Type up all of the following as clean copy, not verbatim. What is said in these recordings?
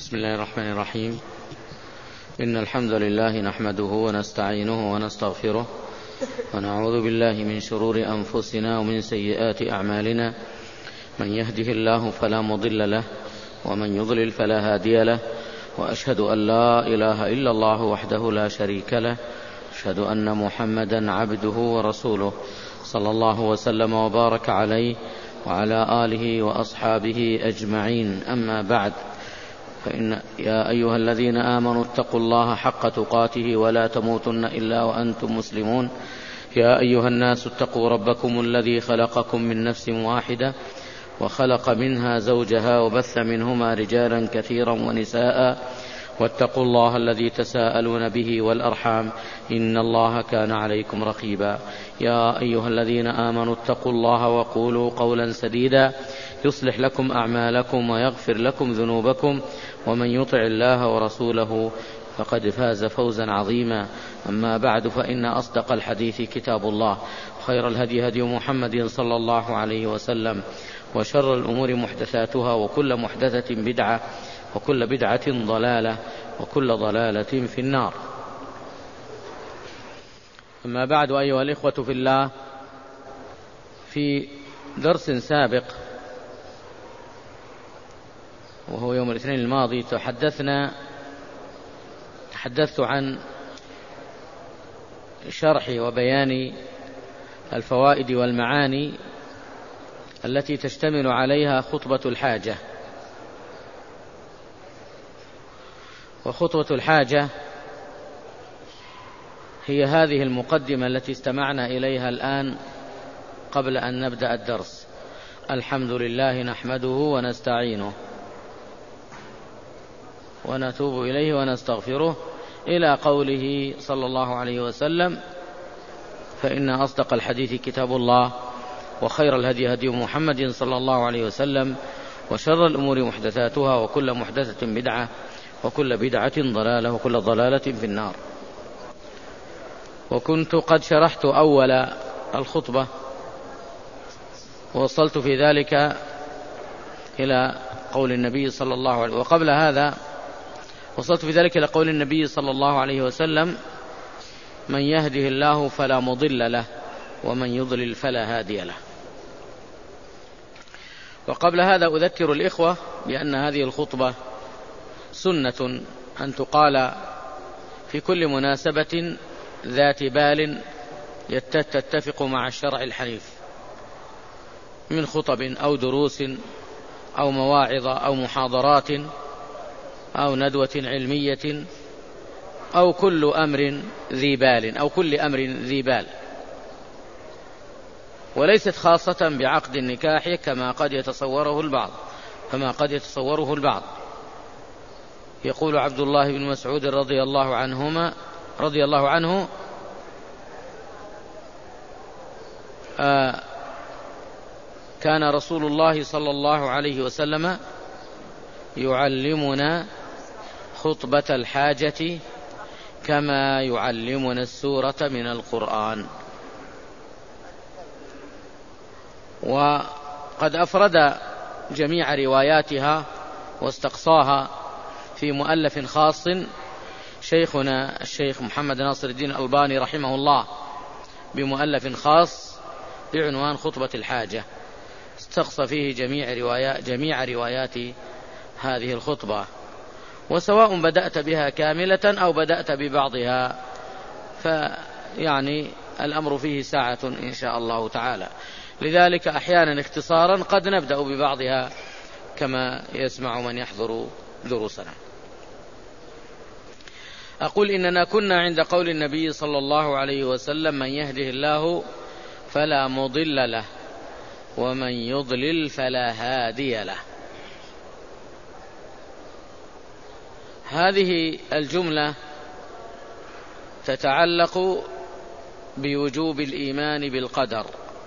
بسم الله الرحمن الرحيم. إن الحمد لله نحمده ونستعينه ونستغفره ونعوذ بالله من شرور أنفسنا ومن سيئات أعمالنا. من يهده الله فلا مضل له ومن يضلل فلا هادي له، وأشهد أن لا إله إلا الله وحده لا شريك له، أشهد أن محمدا عبده ورسوله صلى الله وسلم وبارك عليه وعلى آله وأصحابه أجمعين. أما بعد، فإن يا أيها الذين آمنوا اتقوا الله حق تقاته ولا تموتن إلا وأنتم مسلمون. يا أيها الناس اتقوا ربكم الذي خلقكم من نفس واحدة وخلق منها زوجها وبث منهما رجالا كثيرا ونساء، واتقوا الله الذي تساءلون به والأرحام إن الله كان عليكم رقيبا. يا أيها الذين آمنوا اتقوا الله وقولوا قولا سديدا يصلح لكم أعمالكم ويغفر لكم ذنوبكم، ومن يطع الله ورسوله فقد فاز فوزا عظيما. أما بعد، فإن أصدق الحديث كتاب الله، وخير الهدي هدي محمد صلى الله عليه وسلم، وشر الأمور محدثاتها، وكل محدثة بدعة، وكل بدعة ضلالة، وكل ضلالة في النار. أما بعد، أيها الإخوة في الله، في درس سابق وهو يوم الاثنين الماضي تحدثت عن شرح وبيان الفوائد والمعاني التي تشتمل عليها خطبة الحاجة. وخطبة الحاجة هي هذه المقدمة التي استمعنا إليها الآن قبل أن نبدأ الدرس: الحمد لله نحمده ونستعينه ونتوب إليه ونستغفره، إلى قوله صلى الله عليه وسلم: فإن أصدق الحديث كتاب الله، وخير الهدي هدي محمد صلى الله عليه وسلم، وشر الأمور محدثاتها، وكل محدثة بدعة، وكل بدعة ضلالة، وكل ضلالة في النار. وكنت قد شرحت أول الخطبة ووصلت في ذلك إلى قول النبي صلى الله عليه وسلم، وقبل هذا وصلت في ذلك إلى قول النبي صلى الله عليه وسلم: من يهده الله فلا مضل له ومن يضلل فلا هادي له. وقبل هذا أذكر الإخوة بأن هذه الخطبة سنة أن تقال في كل مناسبة ذات بال تتفق مع الشرع الحنيف، من خطب أو دروس أو مواعظ أو محاضرات أو ندوة علمية أو كل أمر ذي بال أو كل أمر ذي بال، وليست خاصة بعقد النكاح كما قد يتصوره البعض. يقول عبد الله بن مسعود رضي الله عنه: كان رسول الله صلى الله عليه وسلم يعلمنا خطبة الحاجة كما يعلمنا السورة من القرآن. وقد أفرد جميع رواياتها واستقصاها في مؤلف خاص شيخنا الشيخ محمد ناصر الدين الألباني رحمه الله، بمؤلف خاص بعنوان خطبة الحاجة، استقصى فيه جميع روايات هذه الخطبة. وسواء بدأت بها كاملة أو بدأت ببعضها، فيعني الأمر فيه ساعة إن شاء الله تعالى. لذلك أحيانا اختصارا قد نبدأ ببعضها كما يسمع من يحضر دروسنا. أقول: إننا كنا عند قول النبي صلى الله عليه وسلم: من يهده الله فلا مضل له ومن يضلل فلا هادي له. هذه الجملة تتعلق بوجوب الإيمان بالقدر،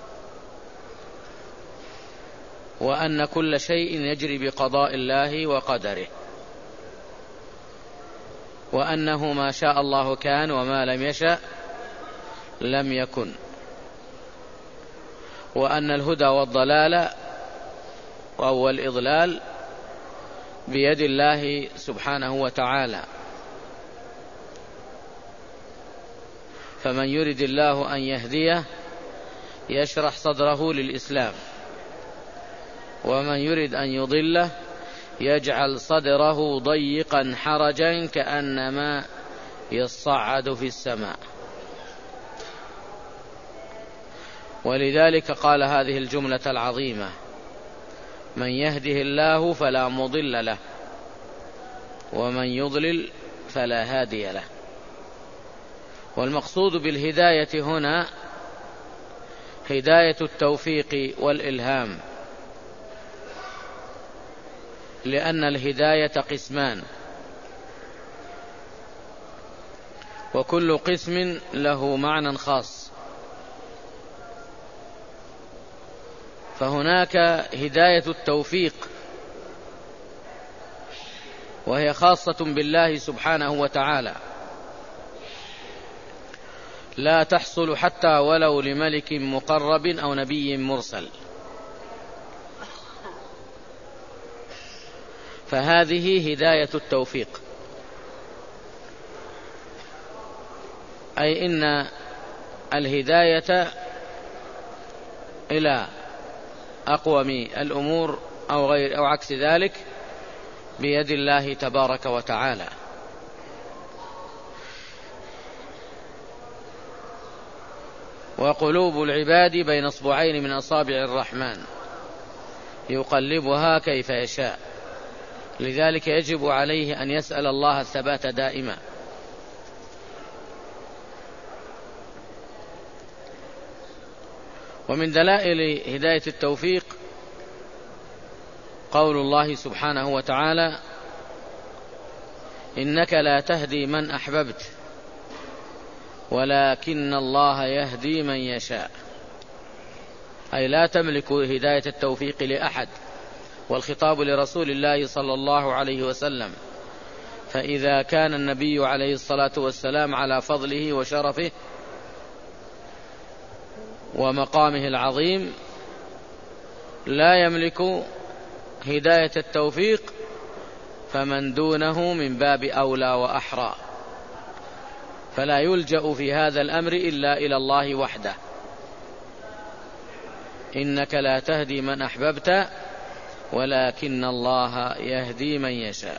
وأن كل شيء يجري بقضاء الله وقدره، وأنه ما شاء الله كان وما لم يشأ لم يكن، وأن الهدى والضلال أو الإضلال بيد الله سبحانه وتعالى، فمن يرد الله أن يهديه يشرح صدره للإسلام، ومن يرد أن يضله يجعل صدره ضيقا حرجا كأنما يصعد في السماء. ولذلك قال هذه الجملة العظيمة: من يهده الله فلا مضل له ومن يضلل فلا هادي له. والمقصود بالهداية هنا هداية التوفيق والإلهام، لأن الهداية قسمان، وكل قسم له معنى خاص. فهناك هداية التوفيق، وهي خاصة بالله سبحانه وتعالى، لا تحصل حتى ولو لملك مقرب أو نبي مرسل. فهذه هداية التوفيق، أي إن الهداية إلى أقوم الأمور أو عكس ذلك بيد الله تبارك وتعالى. وقلوب العباد بين اصبعين من أصابع الرحمن يقلبها كيف يشاء، لذلك يجب عليه أن يسأل الله الثبات دائما. ومن دلائل هداية التوفيق قول الله سبحانه وتعالى: إنك لا تهدي من أحببت ولكن الله يهدي من يشاء. أي لا تملك هداية التوفيق لأحد، والخطاب لرسول الله صلى الله عليه وسلم. فإذا كان النبي عليه الصلاة والسلام على فضله وشرفه ومقامه العظيم لا يملك هداية التوفيق، فمن دونه من باب أولى وأحرى. فلا يلجأ في هذا الأمر إلا إلى الله وحده. إنك لا تهدي من أحببت ولكن الله يهدي من يشاء.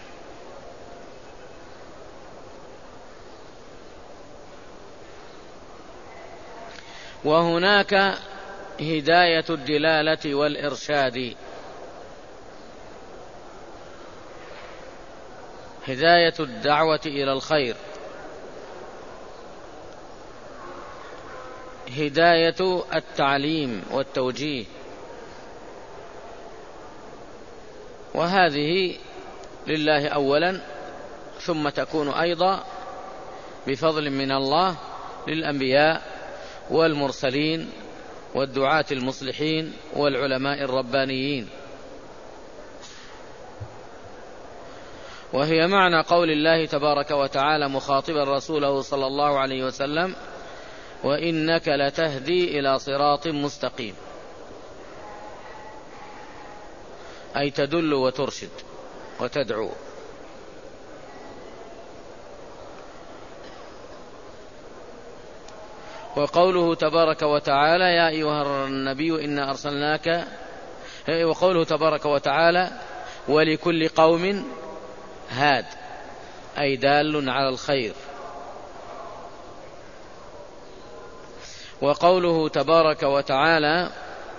وهناك هداية الدلالة والإرشاد. هداية الدعوة إلى الخير، هداية التعليم والتوجيه، وهذه لله أولا، ثم تكون أيضا بفضل من الله للأنبياء والمرسلين والدعاة المصلحين والعلماء الربانيين. وهي معنى قول الله تبارك وتعالى مخاطبا رسوله صلى الله عليه وسلم: وإنك لتهدي إلى صراط مستقيم، أي تدل وترشد وتدعو. وقوله تبارك وتعالى: يا أيها النبي إنا أرسلناك، وقوله تبارك وتعالى: ولكل قوم هاد، أي دال على الخير. وقوله تبارك وتعالى،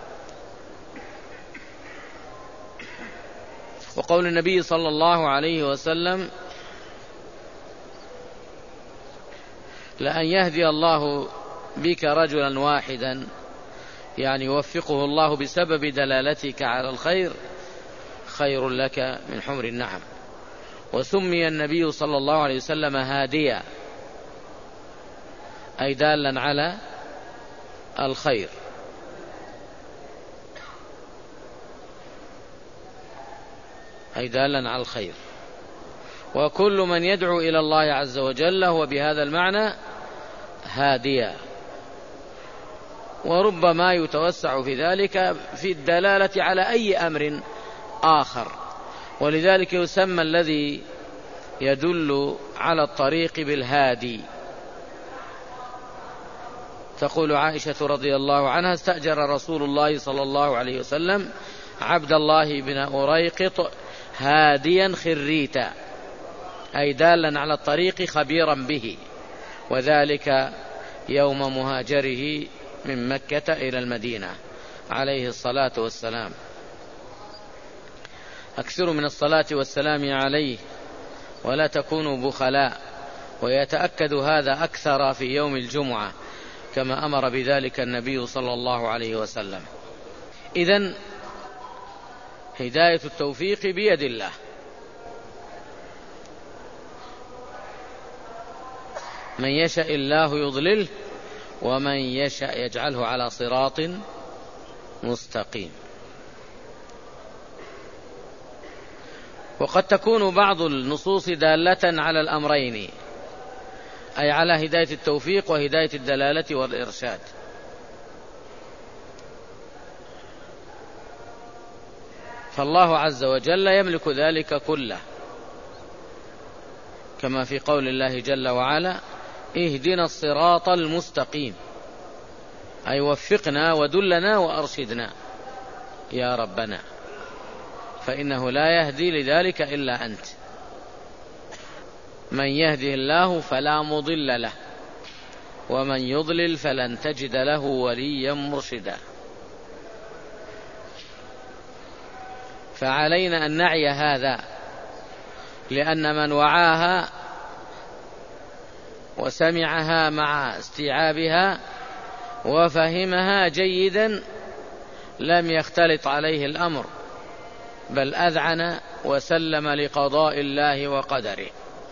وقول النبي صلى الله عليه وسلم: لأن يهدي الله بك رجلا واحدا، يعني يوفقه الله بسبب دلالتك على الخير، خير لك من حمر النعم. وسمي النبي صلى الله عليه وسلم هاديا، أي دالا على الخير. أي دالا على الخير. وكل من يدعو إلى الله عز وجل هو بهذا المعنى هاديا. وربما يتوسع في ذلك في الدلالة على أي أمر آخر، ولذلك يسمى الذي يدل على الطريق بالهادي. تقول عائشة رضي الله عنها: استأجر رسول الله صلى الله عليه وسلم عبد الله بن أريقط هاديا خريتا، أي دالا على الطريق خبيرا به، وذلك يوم مهاجره من مكة إلى المدينة عليه الصلاة والسلام. أكثروا من الصلاة والسلام عليه ولا تكونوا بخلاء، ويتأكد هذا أكثر في يوم الجمعة كما أمر بذلك النبي صلى الله عليه وسلم. إذن هداية التوفيق بيد الله، من يشاء الله يضلله ومن يشاء يجعله على صراط مستقيم. وقد تكون بعض النصوص دالة على الأمرين، أي على هداية التوفيق وهداية الدلالة والإرشاد. فالله عز وجل يملك ذلك كله، كما في قول الله جل وعلا: اهدنا الصراط المستقيم، أي وفقنا ودلنا وأرشدنا يا ربنا، فإنه لا يهدي لذلك إلا أنت. من يهده الله فلا مضل له، ومن يضلل فلن تجد له وليا مرشدا. فعلينا أن نعي هذا، لأن من وعاها وسمعها مع استيعابها وفهمها جيدا لم يختلط عليه الأمر، بل أذعن وسلم لقضاء الله وقدره،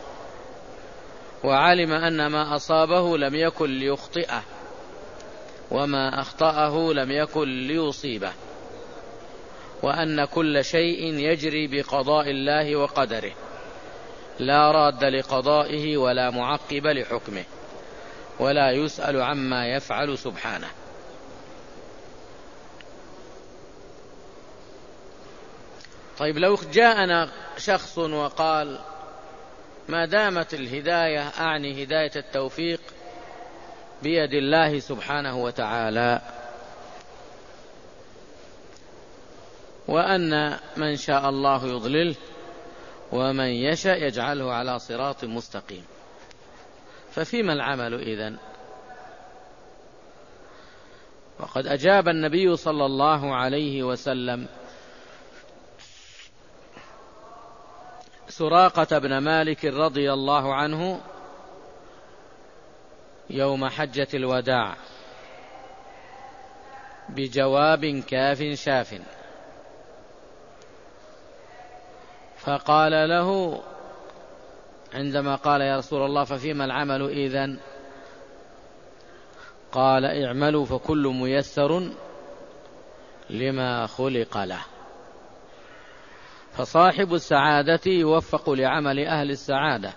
وعلم أن ما أصابه لم يكن ليخطئه، وما أخطأه لم يكن ليصيبه، وأن كل شيء يجري بقضاء الله وقدره، لا راد لقضائه ولا معقب لحكمه، ولا يسأل عما يفعل سبحانه. طيب، لو جاءنا شخص وقال: ما دامت الهداية، أعني هداية التوفيق، بيد الله سبحانه وتعالى، وأن من شاء الله يضلله ومن يشاء يجعله على صراط مستقيم، ففيما العمل إذن؟ وقد أجاب النبي صلى الله عليه وسلم سراقة بن مالك رضي الله عنه يوم حجة الوداع بجواب كاف شاف، فقال له عندما قال: يا رسول الله ففيما العمل إذن؟ قال: اعملوا فكل ميسر لما خلق له. فصاحب السعادة يوفق لعمل أهل السعادة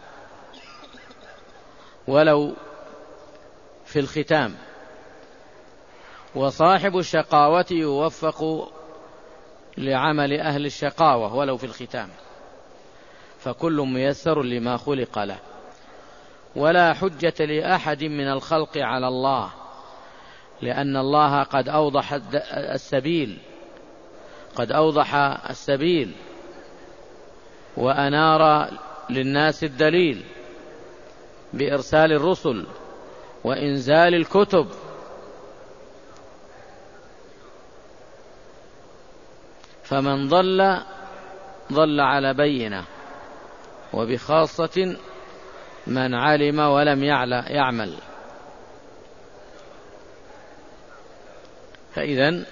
ولو في الختام، وصاحب الشقاوة يوفق لعمل أهل الشقاوة ولو في الختام، فكل ميسر لما خلق له. ولا حجة لأحد من الخلق على الله، لأن الله قد أوضح السبيل وأنار للناس الدليل بإرسال الرسل وإنزال الكتب، فمن ضل على بينة، وبخاصة من علم ولم يعمل. فإذن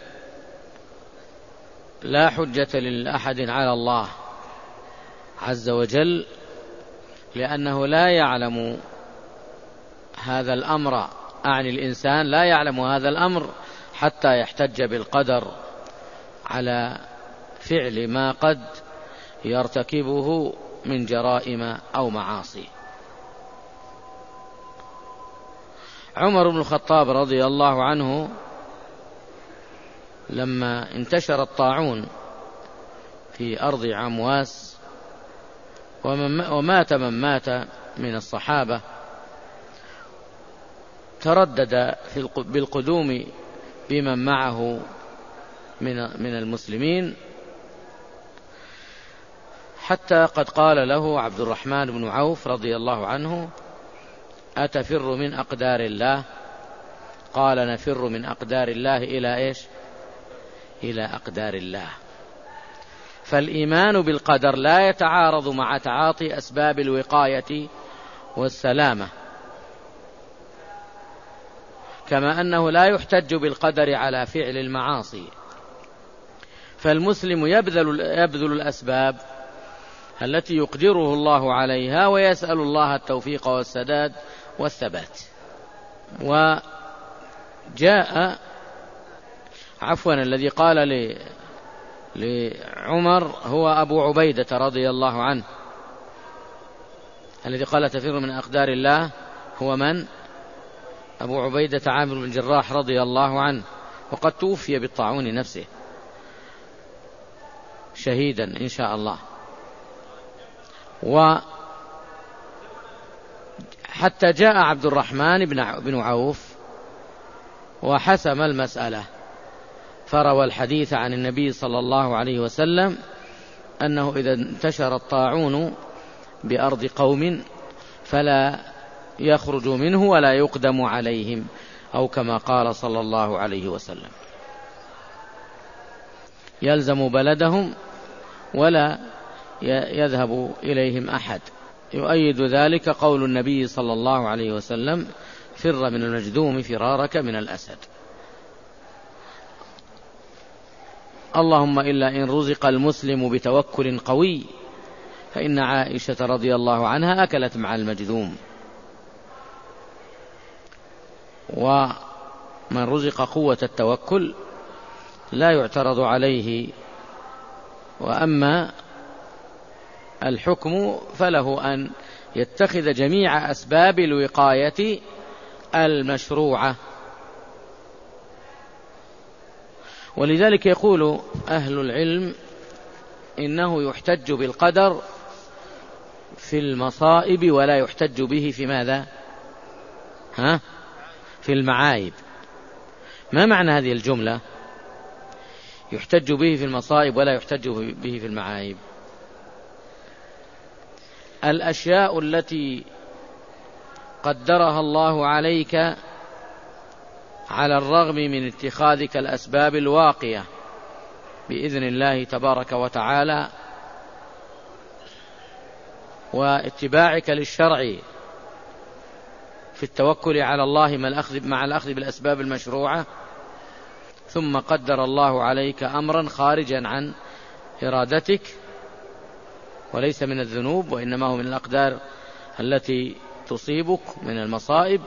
لا حجة لأحد على الله عز وجل، لأنه لا يعلم هذا الأمر، أعني الإنسان لا يعلم هذا الأمر حتى يحتج بالقدر على فعل ما قد يرتكبه من جرائم أو معاصي. عمر بن الخطاب رضي الله عنه لما انتشر الطاعون في أرض عمواس، ومات من مات من الصحابة، تردد بالقدوم بمن معه من المسلمين، حتى قد قال له عبد الرحمن بن عوف رضي الله عنه: أتفر من أقدار الله؟ قال: نفر من أقدار الله إلى إيش؟ إلى أقدار الله. فالإيمان بالقدر لا يتعارض مع تعاطي أسباب الوقاية والسلامة، كما أنه لا يحتج بالقدر على فعل المعاصي. فالمسلم يبذل الأسباب التي يقدره الله عليها، ويسأل الله التوفيق والسداد والثبات. الذي قال لعمر هو أبو عبيدة رضي الله عنه. الذي قال تفر من أقدار الله هو من؟ أبو عبيدة عامر بن الجراح رضي الله عنه، وقد توفي بالطاعون نفسه شهيدا إن شاء الله. وحتى جاء عبد الرحمن بن عوف وحسم المسألة، فروى الحديث عن النبي صلى الله عليه وسلم أنه إذا انتشر الطاعون بأرض قوم فلا يخرج منه ولا يقدم عليهم، أو كما قال صلى الله عليه وسلم: يلزم بلدهم ولا يذهب إليهم أحد. يؤيد ذلك قول النبي صلى الله عليه وسلم: فر من المجذوم فرارك من الأسد. اللهم إلا إن رزق المسلم بتوكل قوي، فإن عائشة رضي الله عنها أكلت مع المجذوم. ومن رزق قوة التوكل لا يعترض عليه. وأما الحكم فله أن يتخذ جميع أسباب الوقاية المشروعة. ولذلك يقول أهل العلم إنه يحتج بالقدر في المصائب ولا يحتج به في ماذا؟ في المعايب. ما معنى هذه الجملة؟ يحتج به في المصائب ولا يحتج به في المعايب. الأشياء التي قدرها الله عليك على الرغم من اتخاذك الأسباب الواقية بإذن الله تبارك وتعالى واتباعك للشرع في التوكل على الله مع الأخذ بالأسباب المشروعة، ثم قدر الله عليك أمرا خارجا عن إرادتك وليس من الذنوب وإنما هو من الأقدار التي تصيبك من المصائب،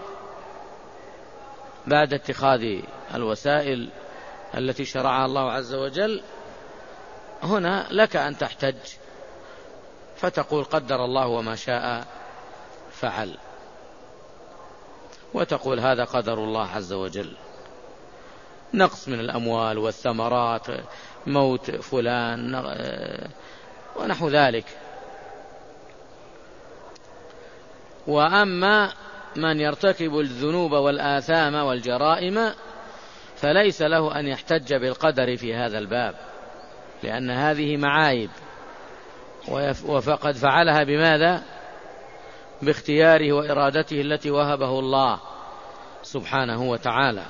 بعد اتخاذ الوسائل التي شرعها الله عز وجل، هنا لك أن تحتج فتقول قدر الله وما شاء فعل، وتقول هذا قدر الله عز وجل، نقص من الأموال والثمرات، موت فلان ونحو ذلك. وأما من يرتكب الذنوب والآثام والجرائم فليس له أن يحتج بالقدر في هذا الباب، لأن هذه معايب، وفقد فعلها بماذا؟ باختياره وإرادته التي وهبه الله سبحانه وتعالى.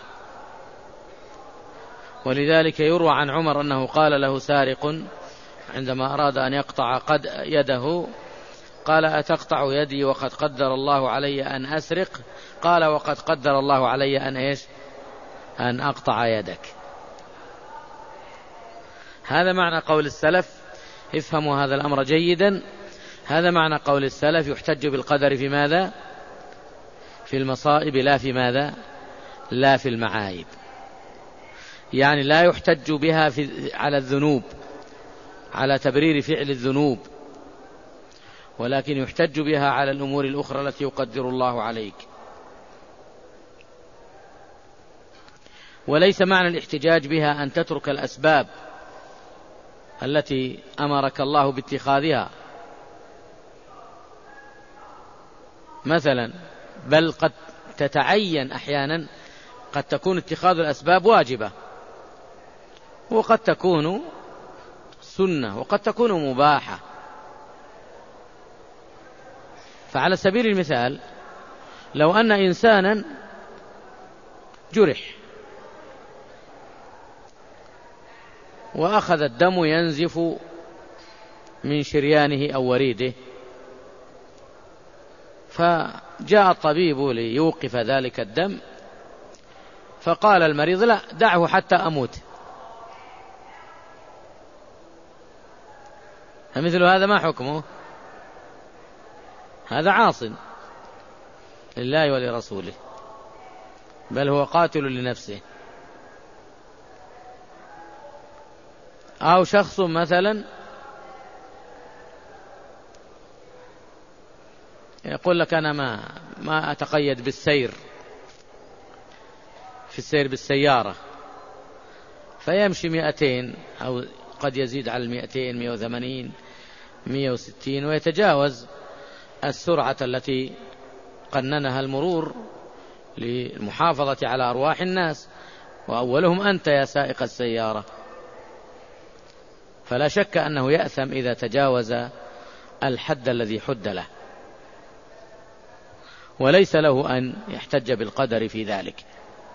ولذلك يروى عن عمر أنه قال له سارق عندما أراد أن يقطع يده، قال أتقطع يدي وقد قدر الله علي أن أسرق؟ قال وقد قدر الله علي أن إيش؟ أن أقطع يدك. هذا معنى قول السلف، افهموا هذا الأمر جيدا، هذا معنى قول السلف يحتج بالقدر في ماذا؟ في المصائب، لا في ماذا؟ لا في المعايب. يعني لا يحتج بها على الذنوب، على تبرير فعل الذنوب، ولكن يحتج بها على الأمور الأخرى التي يقدر الله عليك. وليس معنى الاحتجاج بها أن تترك الأسباب التي أمرك الله باتخاذها مثلا، بل قد تتعين أحيانا، قد تكون اتخاذ الأسباب واجبة، وقد تكون سنة، وقد تكون مباحة. فعلى سبيل المثال، لو أن إنسانا جرح وأخذ الدم ينزف من شريانه أو وريده، فجاء الطبيب ليوقف ذلك الدم، فقال المريض: لا، دعه حتى أموت. فمثل هذا ما حكمه؟ هذا عاص لله ولرسوله، بل هو قاتل لنفسه. أو شخص مثلا يقول لك: أنا ما أتقيد بالسير، في السير بالسيارة، فيمشي 200 أو قد يزيد على 200 180 160 ويتجاوز السرعة التي قننها المرور للمحافظة على أرواح الناس، وأولهم أنت يا سائق السيارة. فلا شك أنه يأثم إذا تجاوز الحد الذي حد له، وليس له أن يحتج بالقدر في ذلك.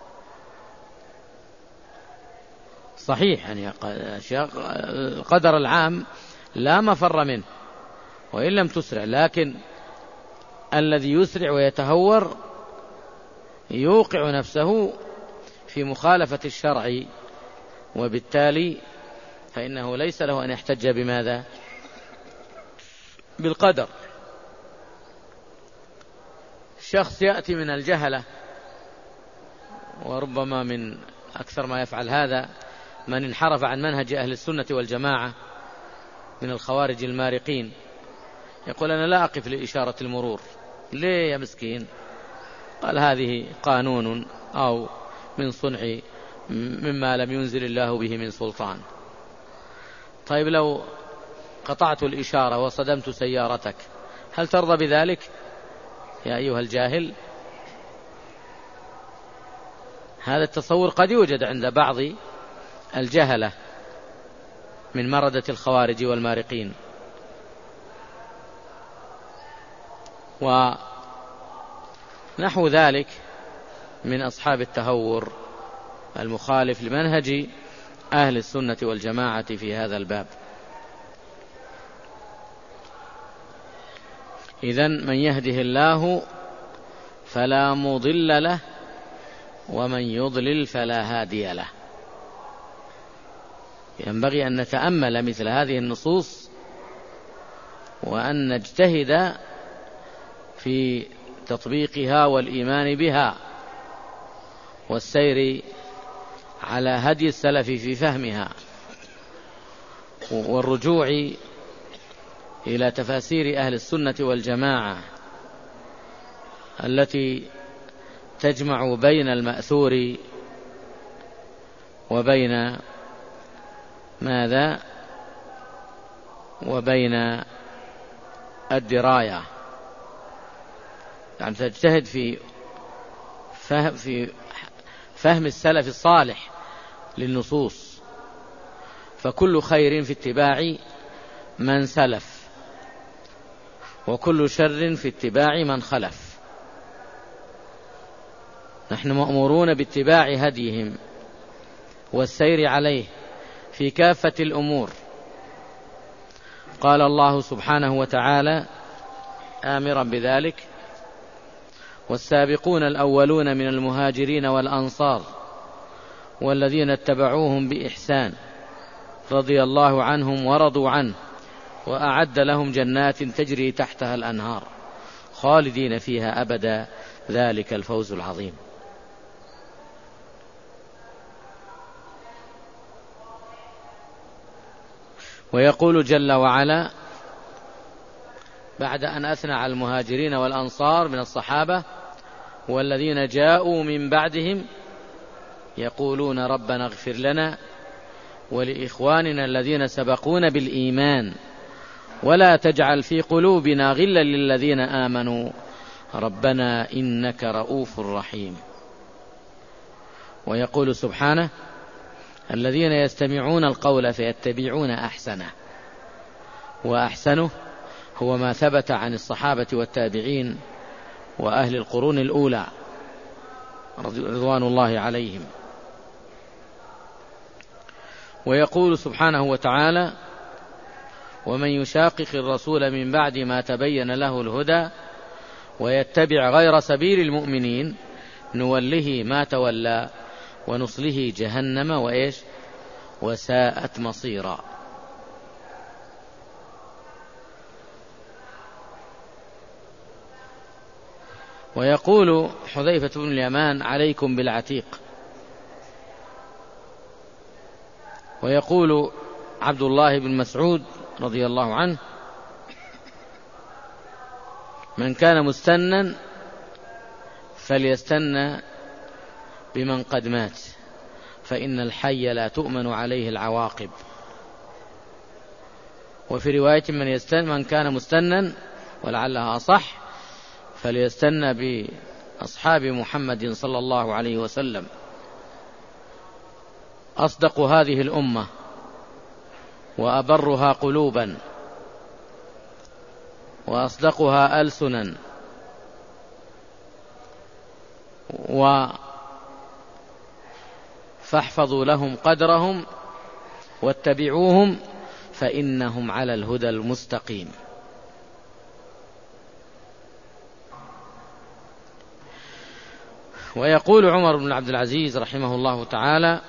صحيح يعني القدر العام لا مفر منه وإن لم تسرع، لكن الذي يسرع ويتهور يوقع نفسه في مخالفة الشرع، وبالتالي فإنه ليس له أن يحتج بماذا؟ بالقدر. شخص يأتي من الجهلة، وربما من أكثر ما يفعل هذا من انحرف عن منهج أهل السنة والجماعة من الخوارج المارقين، يقول: أنا لا أقف لإشارة المرور. ليه يا مسكين؟ قال: هذه قانون أو من صنع مما لم ينزل الله به من سلطان. طيب لو قطعت الإشارة وصدمت سيارتك، هل ترضى بذلك يا أيها الجاهل؟ هذا التصور قد يوجد عند بعض الجهلة من مردة الخوارج والمارقين. ونحو ذلك من أصحاب التهور المخالف لمنهج أهل السنة والجماعة في هذا الباب. إذن من يهده الله فلا مضل له، ومن يضلل فلا هادي له. ينبغي أن نتأمل مثل هذه النصوص، وأن نجتهد في تطبيقها والإيمان بها، والسير على هدي السلف في فهمها، والرجوع إلى تفاسير أهل السنة والجماعة التي تجمع بين المأثور وبين ماذا؟ وبين الدراية. يعني تجتهد في فهم السلف الصالح للنصوص، فكل خير في اتباع من سلف، وكل شر في اتباع من خلف. نحن مأمورون باتباع هديهم والسير عليه في كافة الأمور. قال الله سبحانه وتعالى آمرا بذلك: والسابقون الأولون من المهاجرين والأنصار والذين اتبعوهم بإحسان رضي الله عنهم ورضوا عنه وأعد لهم جنات تجري تحتها الأنهار خالدين فيها أبدا ذلك الفوز العظيم. ويقول جل وعلا بعد أن أثنى على المهاجرين والأنصار من الصحابة: والذين جاءوا من بعدهم يقولون ربنا اغفر لنا ولإخواننا الذين سبقونا بالإيمان ولا تجعل في قلوبنا غلا للذين آمنوا ربنا إنك رؤوف رحيم. ويقول سبحانه الذين يستمعون القول فيتبعون أحسنه، وأحسنه هو ما ثبت عن الصحابة والتابعين وأهل القرون الأولى رضوان الله عليهم. ويقول سبحانه وتعالى ومن يشاقق الرسول من بعد ما تبين له الهدى ويتبع غير سبيل المؤمنين نوله ما تولى ونصله جهنم وساءت مصيرا. ويقول حذيفة بن اليمان عليكم بالعتيق. ويقول عبد الله بن مسعود رضي الله عنه من كان مستنا فليستنى بمن قد مات فإن الحي لا تؤمن عليه العواقب. وفي رواية من كان مستنا ولعلها أصح فليستنى بأصحاب محمد صلى الله عليه وسلم. أصدق هذه الأمة وأبرها قلوبا وأصدقها ألسنا فاحفظوا لهم قدرهم واتبعوهم فإنهم على الهدى المستقيم. ويقول عمر بن عبد العزيز رحمه الله تعالى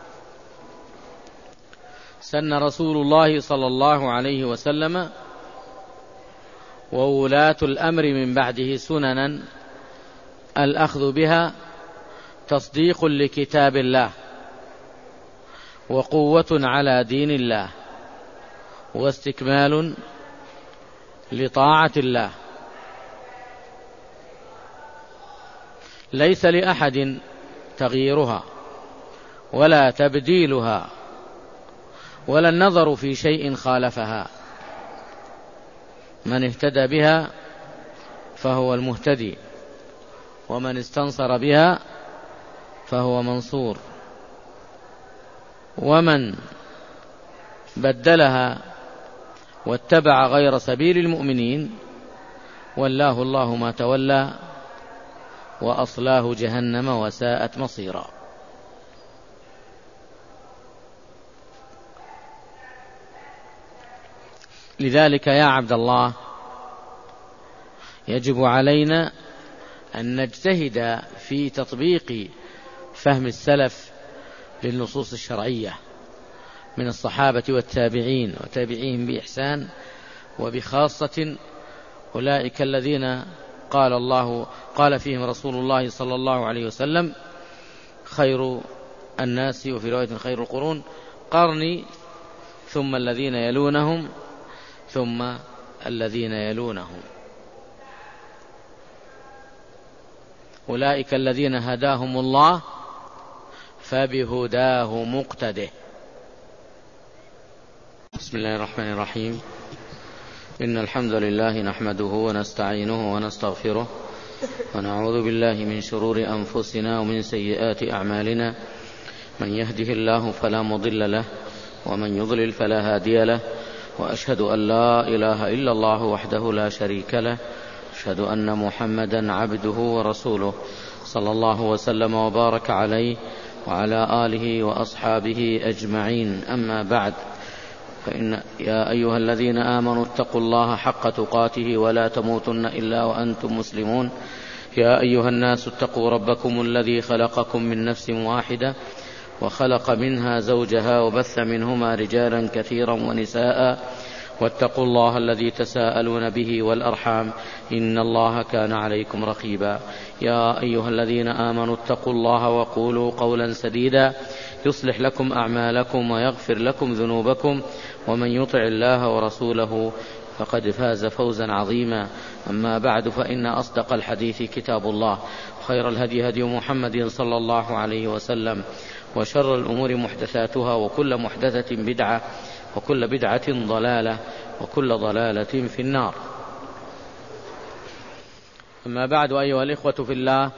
سن رسول الله صلى الله عليه وسلم وولاة الأمر من بعده سننا الأخذ بها تصديق لكتاب الله وقوة على دين الله واستكمال لطاعة الله. ليس لأحد تغييرها ولا تبديلها ولا النظر في شيء خالفها. من اهتدى بها فهو المهتدي ومن استنصر بها فهو منصور ومن بدلها واتبع غير سبيل المؤمنين ولاه الله ما تولى وأصلاه جهنم وساءت مصيرا. لذلك يا عبد الله يجب علينا أن نجتهد في تطبيق فهم السلف للنصوص الشرعية من الصحابة والتابعين وتابعيهم بإحسان، وبخاصة أولئك الذين قال فيهم رسول الله صلى الله عليه وسلم خير الناس، وفي رواية خير القرون قرني ثم الذين يلونهم ثم الذين يلونهم. أولئك الذين هداهم الله فبهداه مقتده. بسم الله الرحمن الرحيم. إن الحمد لله نحمده ونستعينه ونستغفره ونعوذ بالله من شرور أنفسنا ومن سيئات أعمالنا. من يهده الله فلا مضل له ومن يضلل فلا هادي له، وأشهد أن لا إله إلا الله وحده لا شريك له، أشهد أن محمدا عبده ورسوله صلى الله وسلم وبارك عليه وعلى آله وأصحابه أجمعين. أما بعد، فإن يا أيها الذين آمنوا اتقوا الله حق تقاته ولا تموتن إلا وأنتم مسلمون. يا أيها الناس اتقوا ربكم الذي خلقكم من نفس واحدة وخلق منها زوجها وبث منهما رجالا كثيرا ونساء، واتقوا الله الذي تساءلون به والأرحام إن الله كان عليكم رقيبا. يا أيها الذين آمنوا اتقوا الله وقولوا قولا سديدا يصلح لكم أعمالكم ويغفر لكم ذنوبكم، ومن يطع الله ورسوله فقد فاز فوزا عظيما. أما بعد، فإن أصدق الحديث كتاب الله، خير الهدي هدي محمد صلى الله عليه وسلم، وشر الأمور محدثاتها وكل محدثة بدعة وكل بدعة ضلالة وكل ضلالة في النار. أما بعد، أيها الإخوة في الله،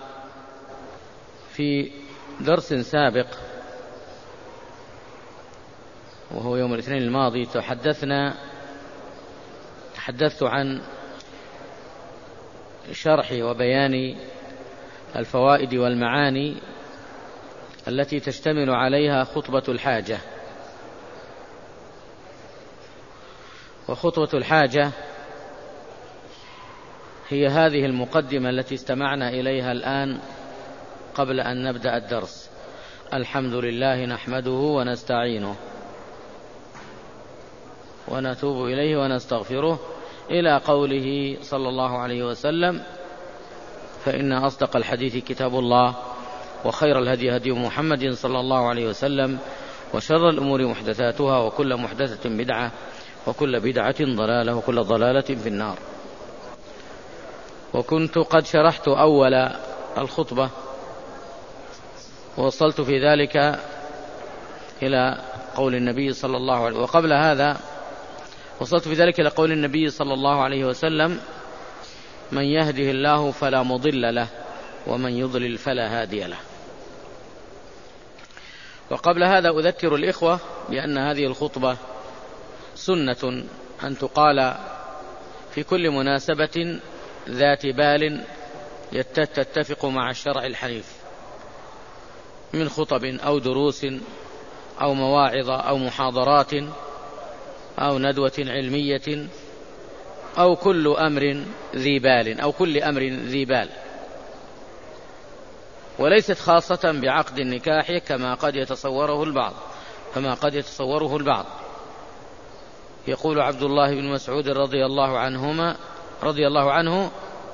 في درس سابق وهو يوم الاثنين الماضي تحدثت عن شرح وبيان الفوائد والمعاني التي تشتمل عليها خطبة الحاجة. وخطبة الحاجة هي هذه المقدمة التي استمعنا إليها الآن قبل أن نبدأ الدرس: الحمد لله نحمده ونستعينه ونتوب إليه ونستغفره، إلى قوله صلى الله عليه وسلم: فإن أصدق الحديث كتاب الله وخير الهدي هدي محمد صلى الله عليه وسلم وشر الأمور محدثاتها وكل محدثة بدعة وكل بدعة ضلالة وكل ضلالة في النار. وكنت قد شرحت أول الخطبة ووصلت في ذلك إلى قول النبي صلى الله عليه وسلم، وقبل هذا وصلت في ذلك إلى قول النبي صلى الله عليه وسلم: من يهده الله فلا مضل له ومن يضلل فلا هادي له. وقبل هذا أذكر الإخوة بأن هذه الخطبة سنة أن تقال في كل مناسبة ذات بال تتفق مع الشرع الحنيف، من خطب أو دروس أو مواعظ أو محاضرات أو ندوة علمية أو كل أمر ذي بال أو كل أمر ذي بال، وليست خاصة بعقد النكاح كما قد يتصوره البعض. يقول عبد الله بن مسعود رضي الله عنه: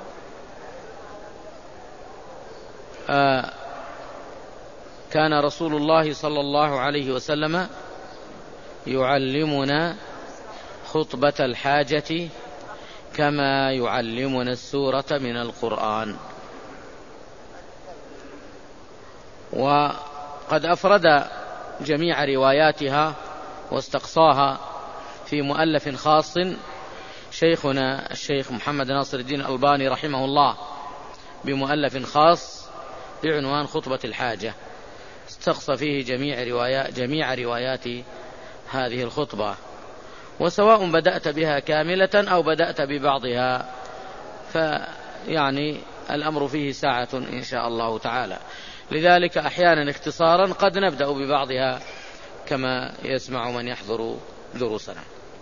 كان رسول الله صلى الله عليه وسلم يعلمنا خطبة الحاجة كما يعلمنا السورة من القرآن. وقد أفرد جميع رواياتها واستقصاها في مؤلف خاص شيخنا الشيخ محمد ناصر الدين الألباني رحمه الله، بمؤلف خاص بعنوان خطبة الحاجة، استقصى فيه جميع روايات هذه الخطبة. وسواء بدأت بها كاملة أو بدأت ببعضها، فيعني الأمر فيه ساعة إن شاء الله تعالى، لذلك أحيانا اختصارا قد نبدأ ببعضها كما يسمع من يحضر دروسنا.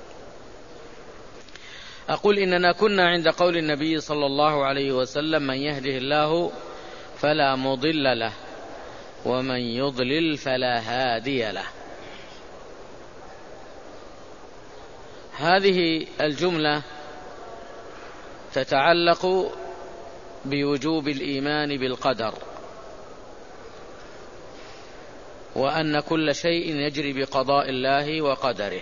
أقول إننا كنا عند قول النبي صلى الله عليه وسلم: من يهده الله فلا مضل له ومن يضلل فلا هادي له. هذه الجملة تتعلق بوجوب الإيمان بالقدر، وأن كل شيء يجري بقضاء الله وقدره،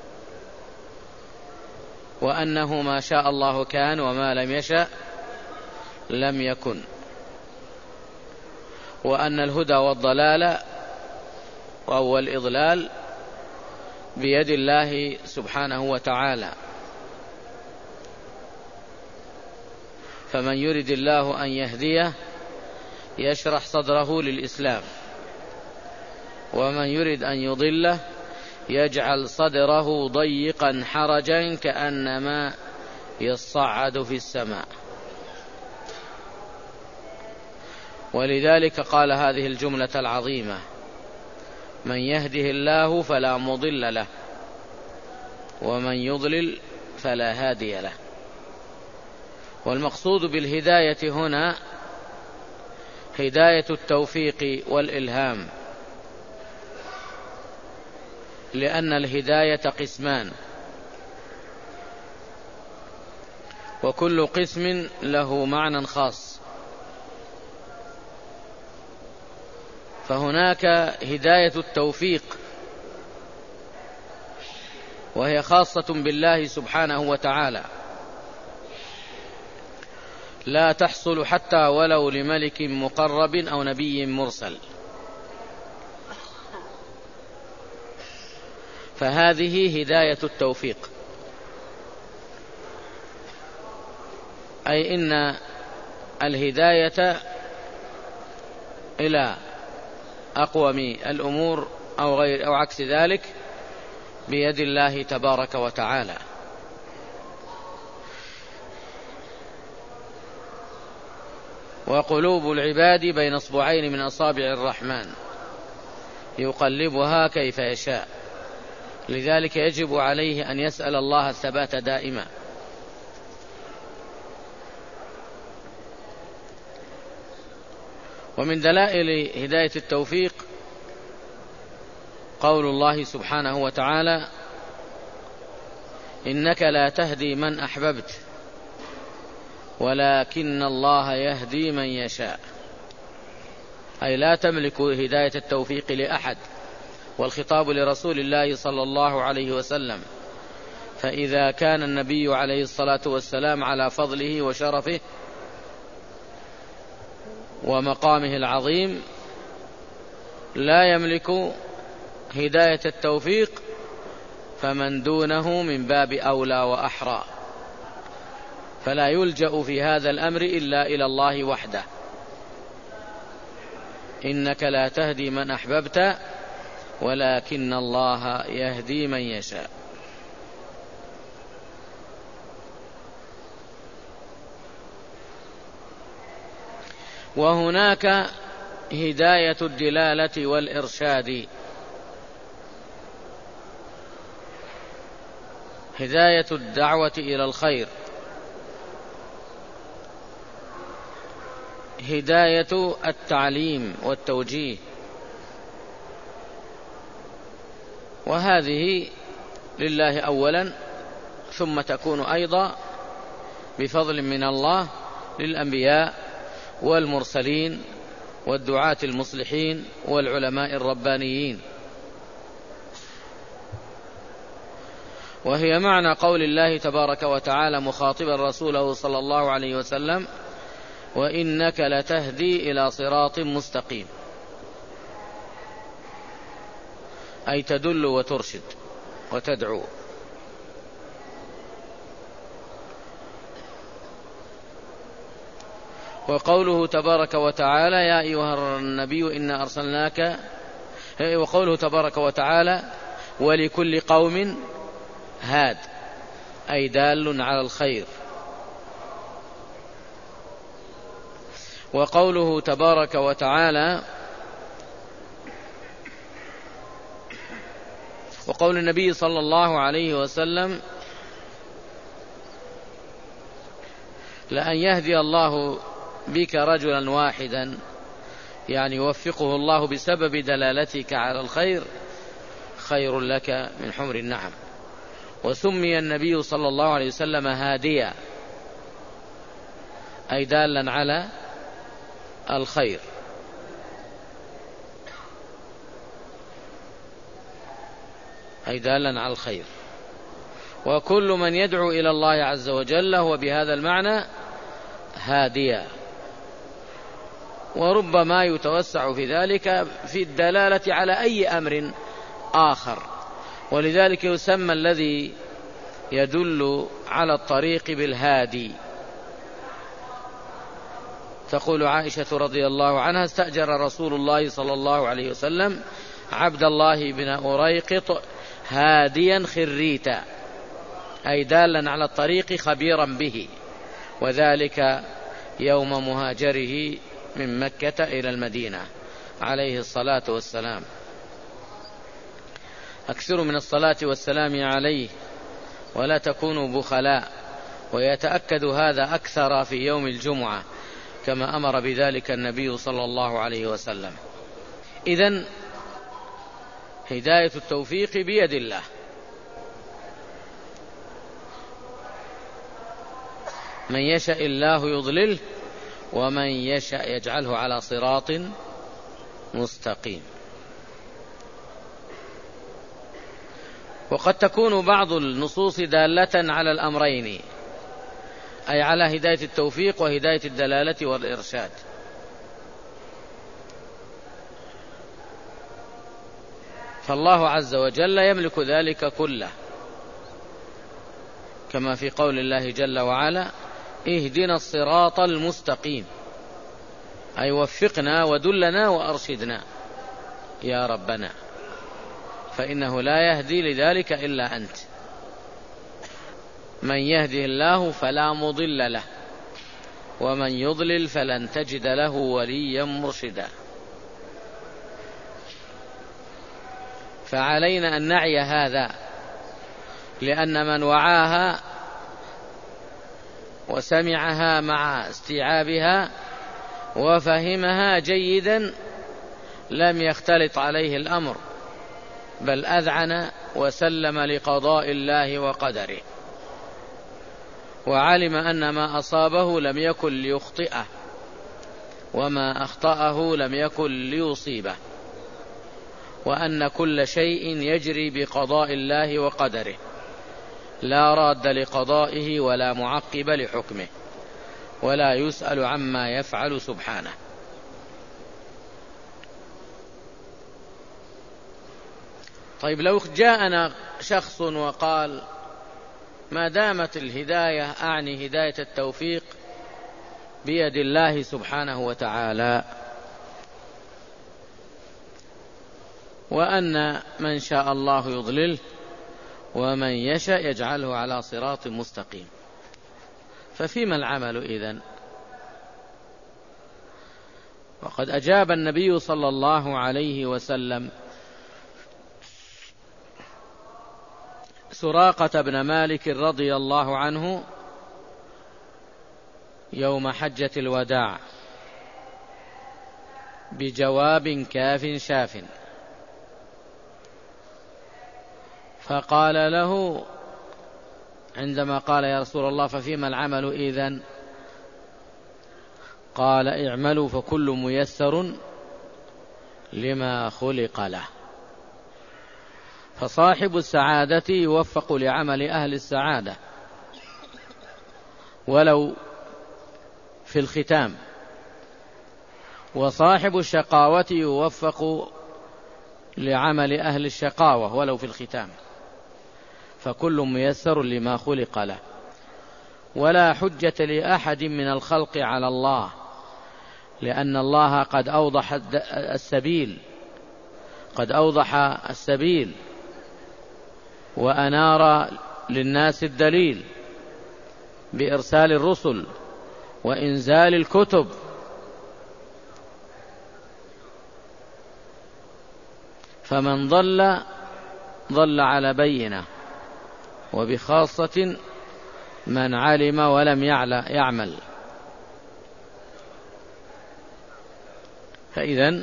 وأنه ما شاء الله كان وما لم يشأ لم يكن، وأن الهدى والضلال أو الإضلال بيد الله سبحانه وتعالى، فمن يرد الله أن يهديه يشرح صدره للإسلام، ومن يرد أن يضله يجعل صدره ضيقا حرجا كأنما يصعد في السماء. ولذلك قال هذه الجملة العظيمة: من يهده الله فلا مضل له ومن يضلل فلا هادي له. والمقصود بالهداية هنا هداية التوفيق والإلهام، لأن الهداية قسمان، وكل قسم له معنى خاص. فهناك هداية التوفيق، وهي خاصة بالله سبحانه وتعالى، لا تحصل حتى ولو لملك مقرب أو نبي مرسل. فهذه هداية التوفيق، أي إن الهداية إلى أقوم الأمور أو عكس ذلك بيد الله تبارك وتعالى. وقلوب العباد بين اصبعين من أصابع الرحمن يقلبها كيف يشاء، لذلك يجب عليه أن يسأل الله الثبات دائما. ومن دلائل هداية التوفيق قول الله سبحانه وتعالى: إنك لا تهدي من أحببت ولكن الله يهدي من يشاء، أي لا تملك هداية التوفيق لأحد، والخطاب لرسول الله صلى الله عليه وسلم. فإذا كان النبي عليه الصلاة والسلام على فضله وشرفه ومقامه العظيم لا يملك هداية التوفيق، فمن دونه من باب أولى وأحرى، فلا يلجأ في هذا الأمر إلا إلى الله وحده. إنك لا تهدي من أحببت ولكن الله يهدي من يشاء. وهناك هداية الدلالة والإرشاد. هداية الدعوة إلى الخير، هداية التعليم والتوجيه، وهذه لله أولا، ثم تكون أيضا بفضل من الله للأنبياء والمرسلين والدعاة المصلحين والعلماء الربانيين. وهي معنى قول الله تبارك وتعالى مخاطبا رسوله صلى الله عليه وسلم: وإنك لتهدي إلى صراط مستقيم، أي تدل وترشد وتدعو. وقوله تبارك وتعالى: يا أيها النبي إنا أرسلناك، وقوله تبارك وتعالى: ولكل قوم هاد، أي دال على الخير. وقوله تبارك وتعالى: وقول النبي صلى الله عليه وسلم: لأن يهدي الله بك رجلا واحدا، يعني يوفقه الله بسبب دلالتك على الخير، خير لك من حمر النعم. وسمي النبي صلى الله عليه وسلم هاديا، أي دالا على الخير. أي دالا على الخير. وكل من يدعو إلى الله عز وجل هو بهذا المعنى هاديا. وربما يتوسع في ذلك في الدلالة على أي أمر آخر، ولذلك يسمى الذي يدل على الطريق بالهادي. تقول عائشة رضي الله عنها: استأجر رسول الله صلى الله عليه وسلم عبد الله بن أريقط هاديا خريتا، أي دالا على الطريق خبيرا به، وذلك يوم مهاجره من مكة إلى المدينة عليه الصلاة والسلام. أكثروا من الصلاة والسلام عليه ولا تكونوا بخلاء، ويتأكد هذا أكثر في يوم الجمعة كما أمر بذلك النبي صلى الله عليه وسلم. إذن هداية التوفيق بيد الله، من يشاء الله يضلله ومن يشاء يجعله على صراط مستقيم. وقد تكون بعض النصوص دالة على الأمرين، أي على هداية التوفيق وهداية الدلالة والإرشاد. فالله عز وجل يملك ذلك كله، كما في قول الله جل وعلا: اهدنا الصراط المستقيم، أي وفقنا ودلنا وأرشدنا يا ربنا، فإنه لا يهدي لذلك إلا أنت. من يهده الله فلا مضل له، ومن يضلل فلن تجد له وليا مرشدا. فعلينا أن نعي هذا، لأن من وعاها وسمعها مع استيعابها وفهمها جيدا لم يختلط عليه الأمر، بل أذعن وسلم لقضاء الله وقدره، وعلم أن ما أصابه لم يكن ليخطئه، وما أخطأه لم يكن ليصيبه، وأن كل شيء يجري بقضاء الله وقدره، لا راد لقضائه ولا معقب لحكمه، ولا يسأل عما يفعل سبحانه. طيب، لو جاءنا شخص وقال: ما دامت الهداية، أعني هداية التوفيق، بيد الله سبحانه وتعالى، وأن من شاء الله يضلله ومن يشاء يجعله على صراط مستقيم، ففيما العمل إذن؟ وقد أجاب النبي صلى الله عليه وسلم سراقة بن مالك رضي الله عنه يوم حجة الوداع بجواب كاف شاف، فقال له عندما قال: يا رسول الله ففيما العمل إذن؟ قال: اعملوا فكل ميسر لما خلق له. فصاحب السعادة يوفق لعمل أهل السعادة ولو في الختام، وصاحب الشقاوة يوفق لعمل أهل الشقاوة ولو في الختام، فكل ميسر لما خلق له. ولا حجة لأحد من الخلق على الله، لأن الله قد أوضح السبيل وأنار للناس الدليل بإرسال الرسل وإنزال الكتب، فمن ضل على بينة، وبخاصة من علم ولم يعمل. فإذن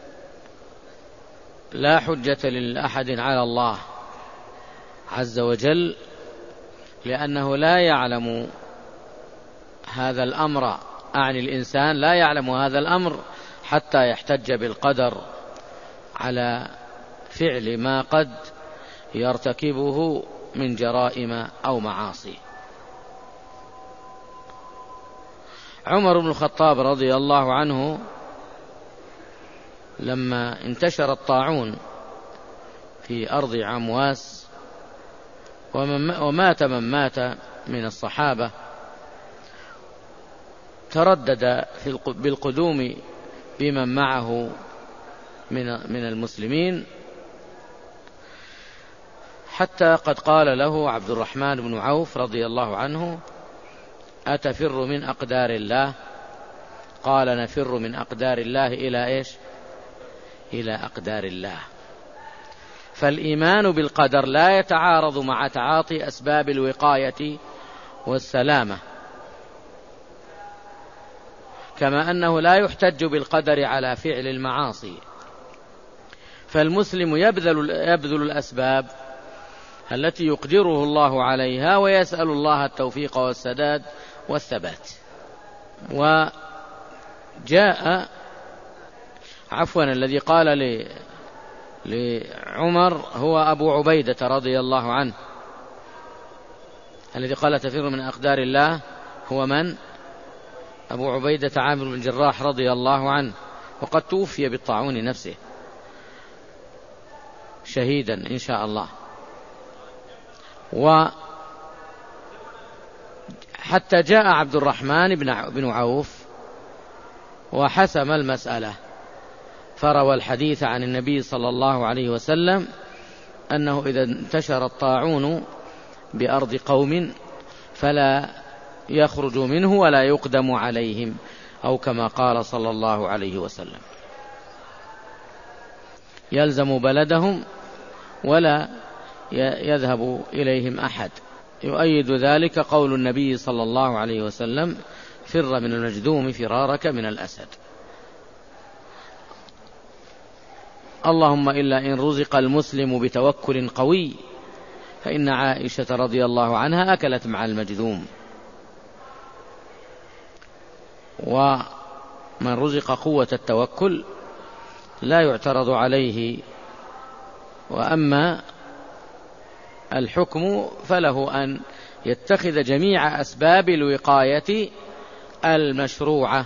لا حجة لأحد على الله عز وجل، لأنه لا يعلم هذا الأمر، أعني الإنسان لا يعلم هذا الأمر حتى يحتج بالقدر على فعل ما قد يرتكبه من جرائم أو معاصي. عمر بن الخطاب رضي الله عنه لما انتشر الطاعون في أرض عمواس ومات من مات من الصحابة، تردد بالقدوم بمن معه من المسلمين، حتى قد قال له عبد الرحمن بن عوف رضي الله عنه: أتفر من أقدار الله؟ قال: نفر من أقدار الله إلى إيش؟ إلى أقدار الله. فالإيمان بالقدر لا يتعارض مع تعاطي أسباب الوقاية والسلامة، كما أنه لا يحتج بالقدر على فعل المعاصي. فالمسلم يبذل الأسباب التي يقدره الله عليها، ويسأل الله التوفيق والسداد والثبات. الذي قال لعمر هو أبو عبيدة رضي الله عنه. الذي قال تفر من أقدار الله هو من؟ أبو عبيدة عامر بن الجراح رضي الله عنه، وقد توفي بالطاعون نفسه. شهيدا إن شاء الله. وحتى جاء عبد الرحمن بن عوف وحسم المسألة، فروى الحديث عن النبي صلى الله عليه وسلم أنه إذا انتشر الطاعون بأرض قوم فلا يخرج منه ولا يقدم عليهم، أو كما قال صلى الله عليه وسلم، يلزم بلدهم ولا يذهب إليهم أحد. يؤيد ذلك قول النبي صلى الله عليه وسلم: فر من المجذوم فرارك من الأسد. اللهم إلا إن رزق المسلم بتوكل قوي، فإن عائشة رضي الله عنها أكلت مع المجذوم. ومن رزق قوة التوكل لا يعترض عليه، وأما الحكم فله أن يتخذ جميع أسباب الوقاية المشروعة.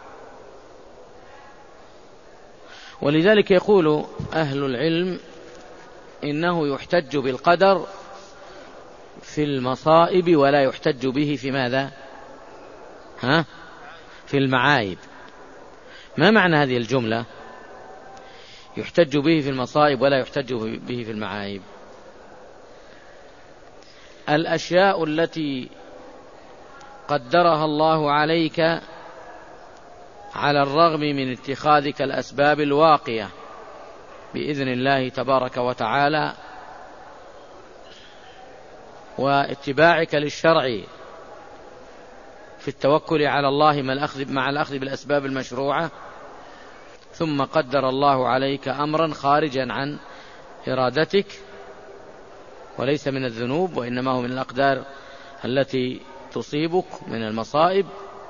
ولذلك يقول أهل العلم إنه يحتج بالقدر في المصائب ولا يحتج به في ماذا؟ في المعايب. ما معنى هذه الجملة؟ يحتج به في المصائب ولا يحتج به في المعايب. الأشياء التي قدرها الله عليك على الرغم من اتخاذك الأسباب الواقية بإذن الله تبارك وتعالى واتباعك للشرع في التوكل على الله مع الأخذ بالأسباب المشروعة، ثم قدر الله عليك أمرا خارجا عن إرادتك وليس من الذنوب وإنما هو من الأقدار التي تصيبك من المصائب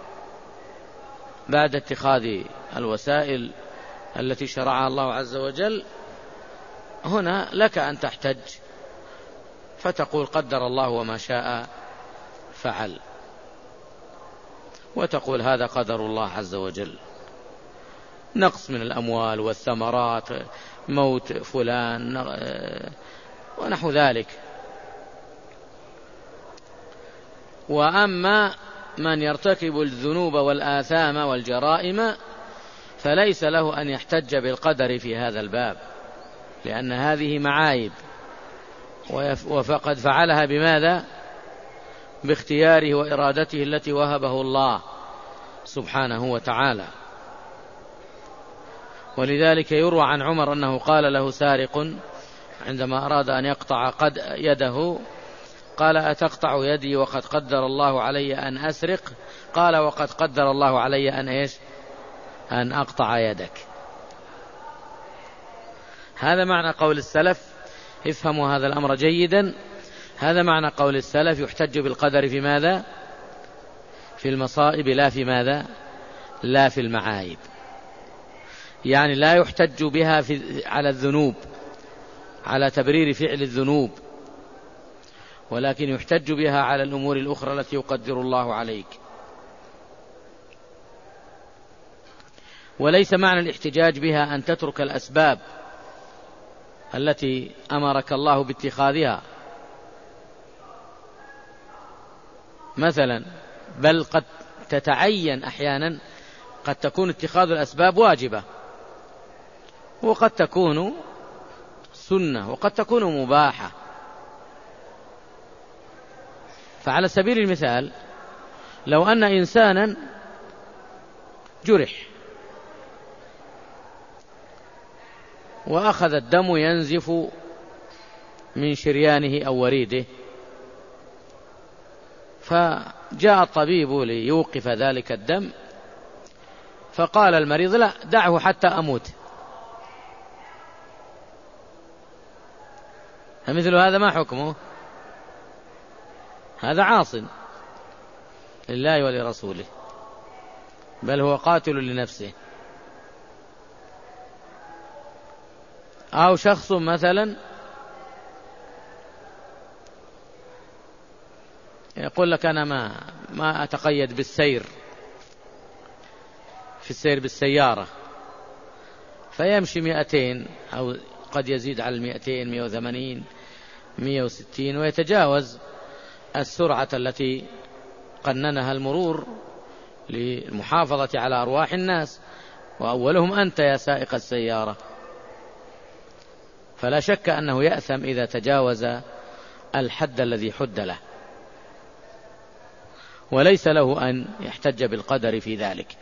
بعد اتخاذ الوسائل التي شرعها الله عز وجل. هنا لك أن تحتج فتقول قدر الله وما شاء فعل، وتقول هذا قدر الله عز وجل، نقص من الأموال والثمرات، موت فلان ونحو ذلك. وأما من يرتكب الذنوب والآثام والجرائم فليس له أن يحتج بالقدر في هذا الباب، لأن هذه معايب، وفقد فعلها بماذا؟ باختياره وإرادته التي وهبه الله سبحانه وتعالى. ولذلك يروى عن عمر أنه قال له سارق عندما أراد أن يقطع يده، قال أتقطع يدي وقد قدر الله علي أن أسرق؟ قال وقد قدر الله علي أن إيش؟ أن أقطع يدك. هذا معنى قول السلف، افهموا هذا الأمر جيدا. هذا معنى قول السلف، يحتج بالقدر في ماذا؟ في المصائب، لا في ماذا؟ لا في المعايب. يعني لا يحتج بها على الذنوب، على تبرير فعل الذنوب، ولكن يحتج بها على الأمور الأخرى التي يقدر الله عليك. وليس معنى الاحتجاج بها أن تترك الأسباب التي أمرك الله باتخاذها مثلا، بل قد تتعين أحيانا، قد تكون اتخاذ الأسباب واجبة، وقد تكون سنة، وقد تكون مباحة. فعلى سبيل المثال لو أن إنسانا جرح وأخذ الدم ينزف من شريانه أو وريده، فجاء الطبيب ليوقف ذلك الدم، فقال المريض لا، دعه حتى أموت. فمثل هذا ما حكمه؟ هذا عاصٍ لله ولرسوله، بل هو قاتل لنفسه. أو شخص مثلا يقول لك أنا ما أتقيد بالسير في السير بالسيارة، فيمشي 200 أو قد يزيد على 200 180 160 ويتجاوز السرعة التي قننها المرور للمحافظة على أرواح الناس، وأولهم أنت يا سائق السيارة. فلا شك أنه يأثم إذا تجاوز الحد الذي حد له، وليس له أن يحتج بالقدر في ذلك.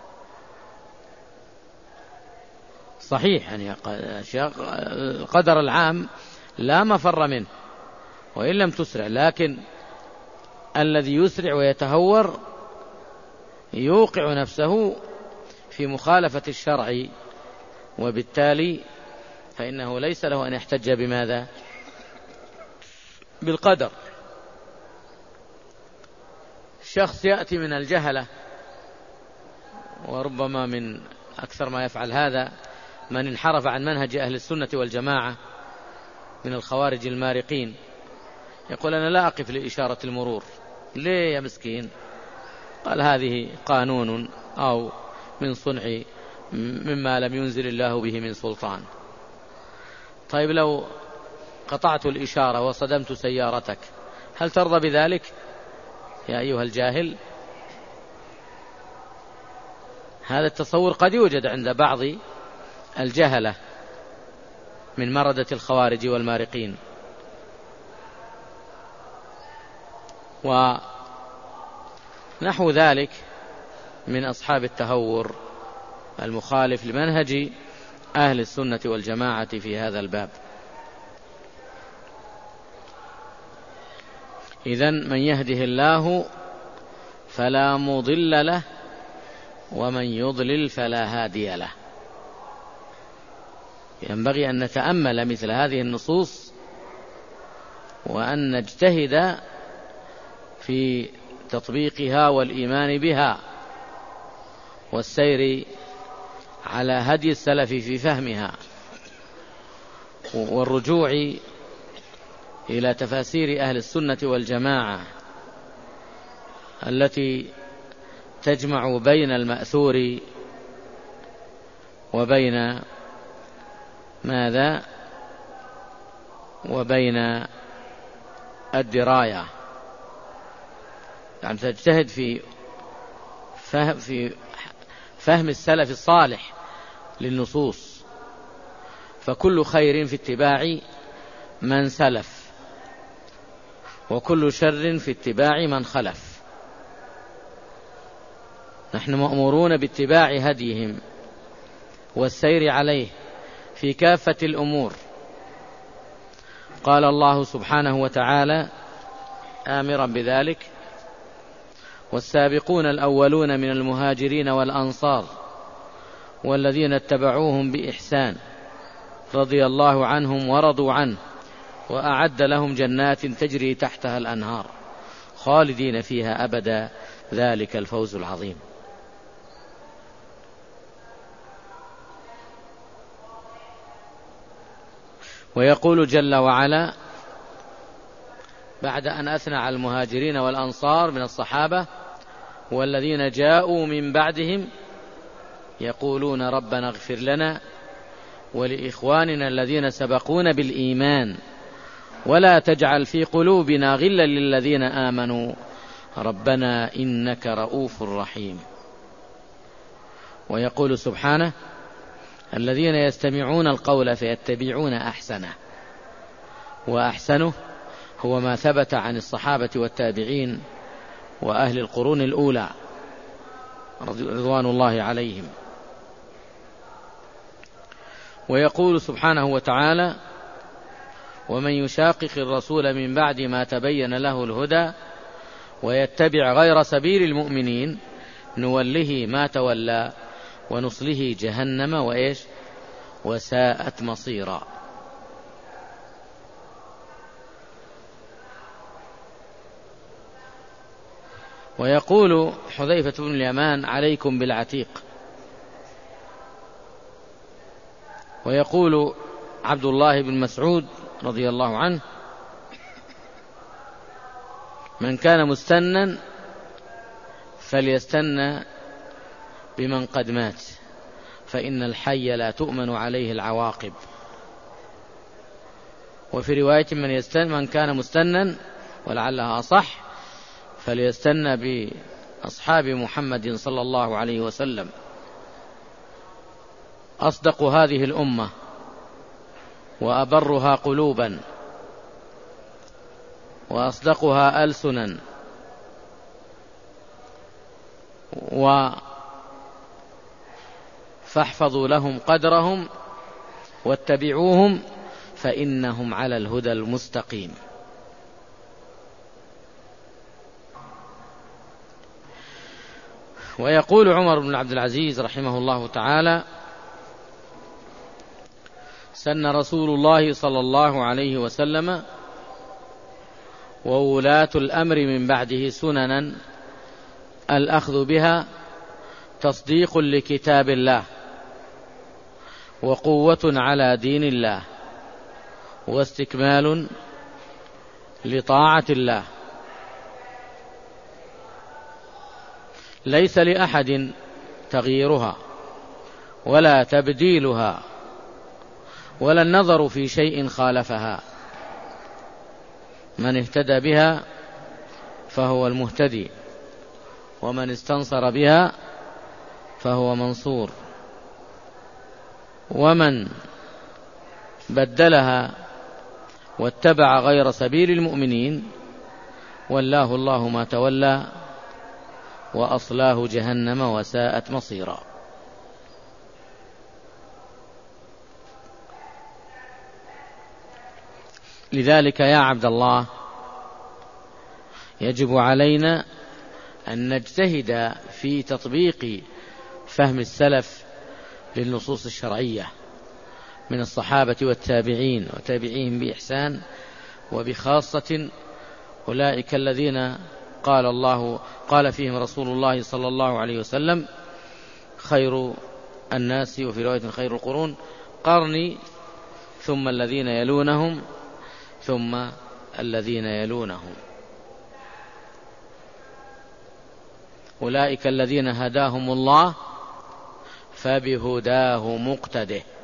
صحيح يعني القدر العام لا مفر منه وإن لم تسرع، لكن الذي يسرع ويتهور يوقع نفسه في مخالفة الشرع، وبالتالي فإنه ليس له أن يحتج بماذا؟ بالقدر. شخص يأتي من الجهلة، وربما من أكثر ما يفعل هذا من انحرف عن منهج أهل السنة والجماعة من الخوارج المارقين، يقول أنا لا أقف لإشارة المرور. ليه يا مسكين؟ قال هذه قانون أو من صنع مما لم ينزل الله به من سلطان. طيب لو قطعت الإشارة وصدمت سيارتك هل ترضى بذلك يا أيها الجاهل؟ هذا التصور قد يوجد عند بعض الجهلة من مردة الخوارج والمارقين. ونحو ذلك من أصحاب التهور المخالف لمنهج أهل السنة والجماعة في هذا الباب. إذن من يهده الله فلا مضل له ومن يضلل فلا هادي له. ينبغي أن نتأمل مثل هذه النصوص وأن نجتهد في تطبيقها والإيمان بها والسير على هدي السلف في فهمها، والرجوع إلى تفاسير أهل السنة والجماعة التي تجمع بين المأثور وبين ماذا؟ وبين الدراية. يعني تجتهد في فهم السلف الصالح للنصوص، فكل خير في اتباع من سلف، وكل شر في اتباع من خلف. نحن مأمورون باتباع هديهم والسير عليه في كافة الأمور. قال الله سبحانه وتعالى آمرا بذلك: والسابقون الأولون من المهاجرين والأنصار والذين اتبعوهم بإحسان رضي الله عنهم ورضوا عنه وأعد لهم جنات تجري تحتها الأنهار خالدين فيها أبدا ذلك الفوز العظيم. ويقول جل وعلا بعد أن أثنى على المهاجرين والأنصار من الصحابة: والذين جاءوا من بعدهم يقولون ربنا اغفر لنا ولإخواننا الذين سبقونا بالإيمان ولا تجعل في قلوبنا غلا للذين آمنوا ربنا إنك رؤوف رحيم. ويقول سبحانه: الذين يستمعون القول فيتبعون أحسنه. وأحسنه هو ما ثبت عن الصحابة والتابعين وأهل القرون الأولى رضوان الله عليهم. ويقول سبحانه وتعالى: ومن يشاقق الرسول من بعد ما تبين له الهدى ويتبع غير سبيل المؤمنين نوله ما تولى ونصله جهنم وإيش وساءت مصيرا. ويقول حذيفة بن اليمان: عليكم بالعتيق. ويقول عبد الله بن مسعود رضي الله عنه: من كان مستنا فليستنى بمن قد مات فإن الحي لا تؤمن عليه العواقب. وفي رواية من كان مستنا ولعلها أصح فليستنى بأصحاب محمد صلى الله عليه وسلم. أصدق هذه الأمة وأبرها قلوبا وأصدقها ألسنا فاحفظوا لهم قدرهم واتبعوهم فإنهم على الهدى المستقيم. ويقول عمر بن عبد العزيز رحمه الله تعالى: سن رسول الله صلى الله عليه وسلم وولاة الأمر من بعده سننا الأخذ بها تصديق لكتاب الله وقوة على دين الله واستكمال لطاعة الله. ليس لأحد تغييرها ولا تبديلها ولا النظر في شيء خالفها. من اهتدى بها فهو المهتدي ومن استنصر بها فهو منصور ومن بدلها واتبع غير سبيل المؤمنين ولاه الله ما تولى وأصلاه جهنم وساءت مصيرا. لذلك يا عبد الله يجب علينا أن نجتهد في تطبيق فهم السلف للنصوص الشرعية من الصحابة والتابعين وتابعيهم بإحسان، وبخاصة أولئك الذين قال فيهم رسول الله صلى الله عليه وسلم: خير الناس، وفي رواية خير القرون قرني ثم الذين يلونهم ثم الذين يلونهم. أولئك الذين هداهم الله فبهداه مقتده.